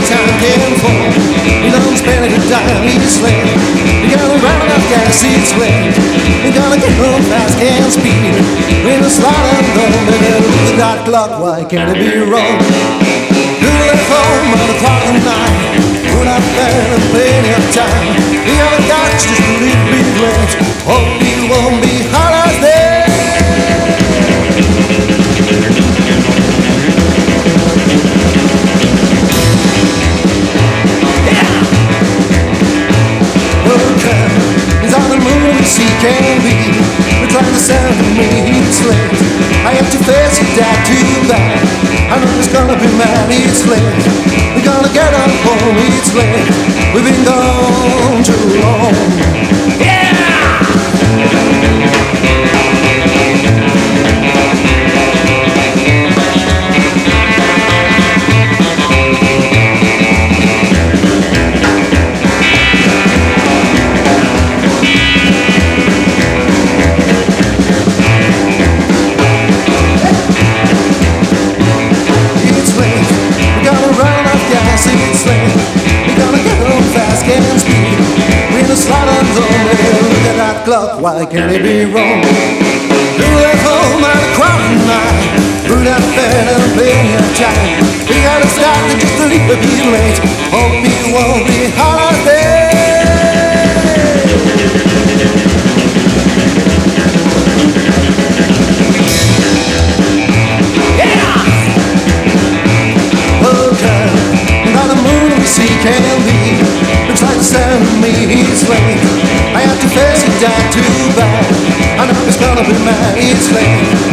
time can fall. You don't spend a dime, he's late. You gotta run out of gas, it's late. You gotta get home fast, can't speed. When the slide and go, look at that clock, why can't it be wrong? You left home on the clock of night. Put up there and plenty of time. You haven't got just a little bit late. Hope you won't be hot as there. He can be, but trying to sound to me it's late. I have to face it down too bad. I know it's gonna be mad, it's late. We're gonna get on home, it's late. We've been gone too long. Yeah! It's late. We're gonna get home fast, can't speed. We're the slide on zone. Look at that clock, why can't it be wrong? You left home at a crowd night. Through that bed and plenty of time. We gotta start to just a little bit late. Hope you won't be hot out there. Yeah! Okay. He can be, looks like the sound of me, he's late. I have to face it down too bad. I know it's gonna be mad, it's late.